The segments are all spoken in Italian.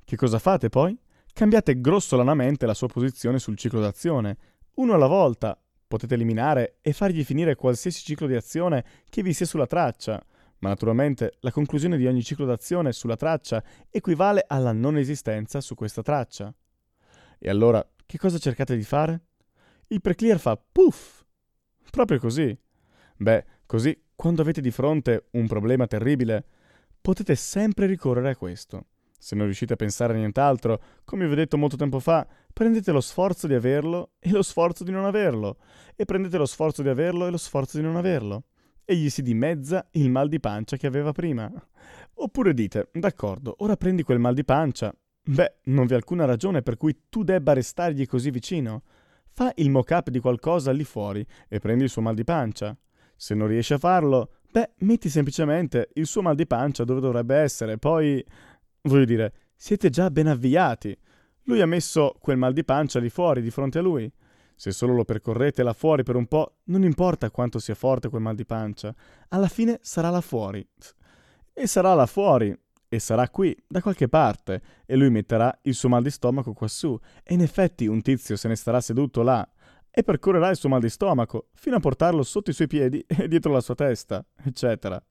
Che cosa fate poi? Cambiate grossolanamente la sua posizione sul ciclo d'azione, uno alla volta. Potete eliminare e fargli finire qualsiasi ciclo di azione che vi sia sulla traccia, ma naturalmente la conclusione di ogni ciclo d'azione sulla traccia equivale alla non esistenza su questa traccia. E allora, che cosa cercate di fare? Il preclear fa puff! Proprio così. Beh, così, quando avete di fronte un problema terribile, potete sempre ricorrere a questo. Se non riuscite a pensare a nient'altro, come vi ho detto molto tempo fa, prendete lo sforzo di averlo e lo sforzo di non averlo, e prendete lo sforzo di averlo e lo sforzo di non averlo. E gli si dimezza il mal di pancia che aveva prima. Oppure dite, d'accordo, ora prendi quel mal di pancia. Beh, non vi è alcuna ragione per cui tu debba restargli così vicino. Fa il mock-up di qualcosa lì fuori e prendi il suo mal di pancia. Se non riesci a farlo, beh, metti semplicemente il suo mal di pancia dove dovrebbe essere, poi... Voglio dire, siete già ben avviati. Lui ha messo quel mal di pancia lì fuori, di fronte a lui. Se solo lo percorrete là fuori per un po', non importa quanto sia forte quel mal di pancia, alla fine sarà là fuori. E sarà là fuori, e sarà qui, da qualche parte, e lui metterà il suo mal di stomaco quassù, e in effetti un tizio se ne starà seduto là, e percorrerà il suo mal di stomaco, fino a portarlo sotto i suoi piedi e dietro la sua testa, eccetera.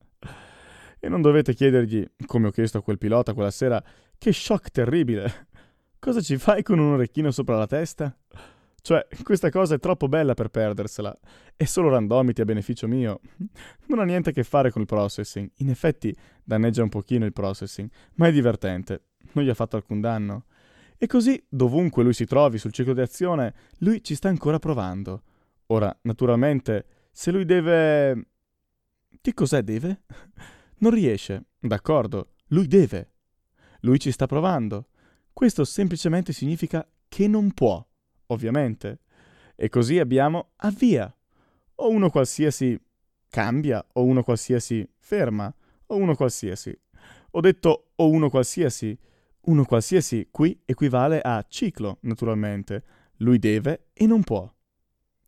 E non dovete chiedergli, come ho chiesto a quel pilota quella sera, che shock terribile. Cosa ci fai con un orecchino sopra la testa? Cioè, questa cosa è troppo bella per perdersela. È solo randomity a beneficio mio. Non ha niente a che fare con il processing. In effetti, danneggia un pochino il processing, ma è divertente. Non gli ha fatto alcun danno. E così, dovunque lui si trovi sul ciclo di azione, lui ci sta ancora provando. Ora, naturalmente, se lui deve... Che cos'è deve? Non riesce, d'accordo, lui deve. Lui ci sta provando. Questo semplicemente significa che non può, ovviamente. E così abbiamo avvia. O uno qualsiasi cambia, o uno qualsiasi ferma, o uno qualsiasi. Ho detto o uno qualsiasi. Uno qualsiasi qui equivale a ciclo, naturalmente. Lui deve e non può.